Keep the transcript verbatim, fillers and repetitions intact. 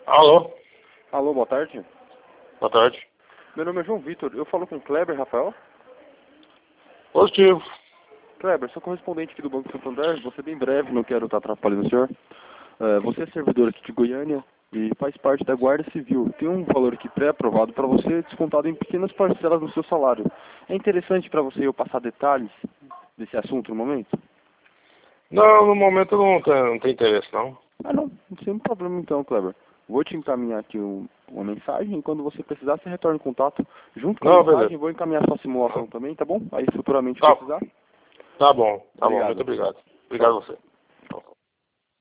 Alô? Alô, boa tarde. Boa tarde. Meu nome é João Vitor. Eu falo com o Kleber, Rafael. Positivo. Kleber, sou correspondente aqui do Banco Santander. Vou ser bem breve, não quero estar atrapalhando o senhor. Uh, você é servidor aqui de Goiânia e faz parte da Guarda Civil. Tem um valor aqui pré-aprovado para você, descontado em pequenas parcelas do seu salário. É interessante para você eu passar detalhes desse assunto no momento? Não, no momento não tem, não tem interesse, não. Ah, não. Não tem nenhum problema então, Kleber. Vou te encaminhar aqui um, uma mensagem e quando você precisar, você retorna em contato. Junto com a Não, mensagem, beleza. vou encaminhar sua simulação também, tá bom? Aí futuramente Tá, precisar. tá bom, tá bom. Obrigado. Muito obrigado. Obrigado a você.